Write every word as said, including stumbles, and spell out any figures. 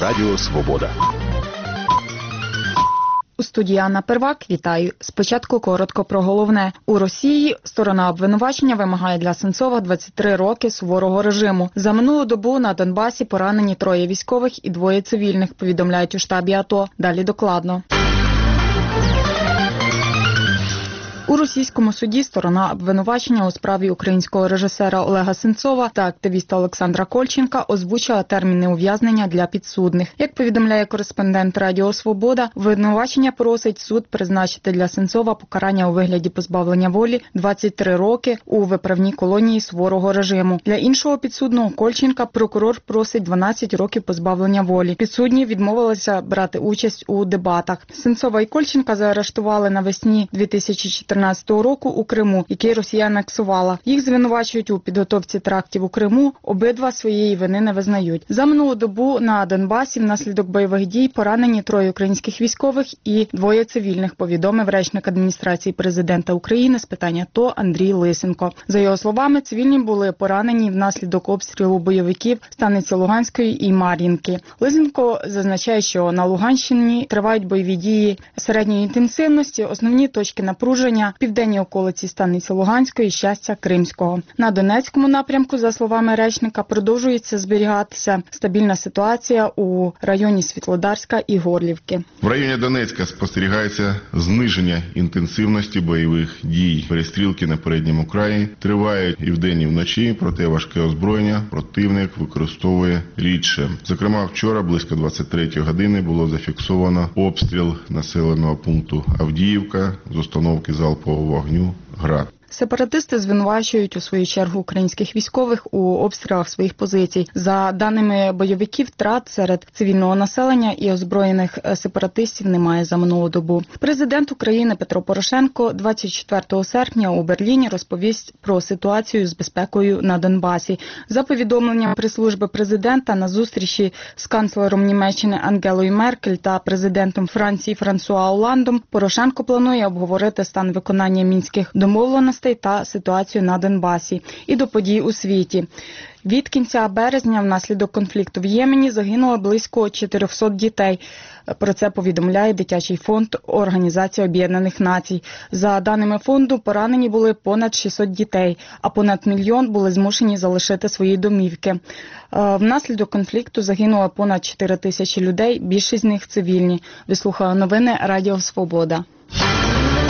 Радіо Свобода. У студії Анна Первак. Вітаю. Спочатку коротко про головне. У Росії сторона обвинувачення вимагає для Сенцова двадцять три роки суворого режиму. За минулу добу на Донбасі поранені троє військових і двоє цивільних, повідомляють у штабі АТО. Далі докладно. У російському суді сторона обвинувачення у справі українського режисера Олега Сенцова та активіста Олександра Кольченка озвучила терміни ув'язнення для підсудних. Як повідомляє кореспондент Радіо Свобода, обвинувачення просить суд призначити для Сенцова покарання у вигляді позбавлення волі двадцять три роки у виправній колонії суворого режиму. Для іншого підсудного Кольченка прокурор просить дванадцять років позбавлення волі. Підсудні відмовилися брати участь у дебатах. Сенцова і Кольченка заарештували навесні дві тисячі чотирнадцятого року у Криму, який Росія анексувала. Їх звинувачують у підготовці терактів у Криму, обидва своєї вини не визнають. За минулу добу на Донбасі внаслідок бойових дій поранені троє українських військових і двоє цивільних, повідомив речник адміністрації президента України з питань АТО Андрій Лисенко. За його словами, цивільні були поранені внаслідок обстрілу бойовиків станиці Луганської і Мар'їнки. Лисенко зазначає, що на Луганщині тривають бойові дії середньої інтенсивності, основні точки напруження – південні околиці станиці Луганської і Щастя Кримського. На Донецькому напрямку, за словами речника, продовжується зберігатися стабільна ситуація у районі Світлодарська і Горлівки. В районі Донецька спостерігається зниження інтенсивності бойових дій. Перестрілки на передньому краї тривають і вдень, і вночі, проте важке озброєння противник використовує рідше. Зокрема, вчора близько двадцять третьої години було зафіксовано обстріл населеного пункту Авдіївка з установки залпового вогню «Град». Сепаратисти звинувачують у свою чергу українських військових у обстрілах своїх позицій. За даними бойовиків, втрат серед цивільного населення і озброєних сепаратистів немає за минулу добу. Президент України Петро Порошенко двадцять четвертого серпня у Берліні розповість про ситуацію з безпекою на Донбасі. За повідомленням прес-служби президента, на зустрічі з канцлером Німеччини Ангелою Меркель та президентом Франції Франсуа Олландом Порошенко планує обговорити стан виконання мінських домовленостей та ситуацію на Донбасі і до подій у світі. Від кінця березня внаслідок конфлікту в Ємені загинуло близько чотириста дітей. Про це повідомляє Дитячий фонд Організації Об'єднаних Націй. За даними фонду, поранені були понад шістсот дітей, а понад мільйон були змушені залишити свої домівки. Внаслідок конфлікту загинуло понад чотири тисячі людей, більшість з них цивільні. Ви слухали новини Радіо Свобода.